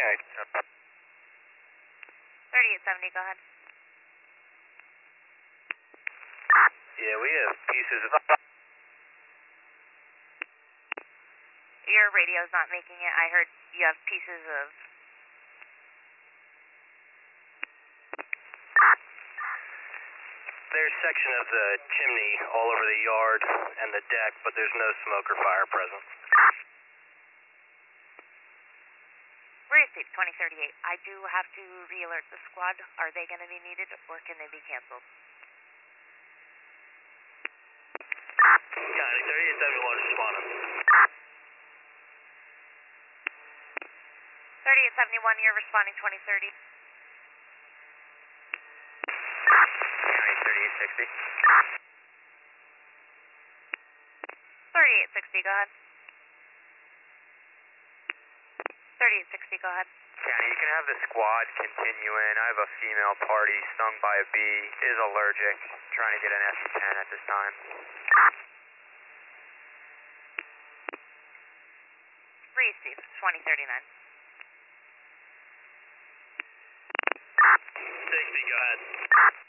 Okay. 3870, go ahead. Yeah, we have pieces of... Your radio's not making it. I heard you have pieces of... There's a section of the chimney all over the yard and the deck, but there's no smoke or fire present. Receive 2038. I do have to re-alert the squad. Are they going to be needed or can they be canceled? County 3871 responding. 3871, you're responding 2030. County 3860. 3860, go ahead. 3860, go ahead. County, you can have the squad continue in. I have a female party stung by a bee, is allergic, trying to get an SE10 at this time. Receive 2039. 60, go ahead.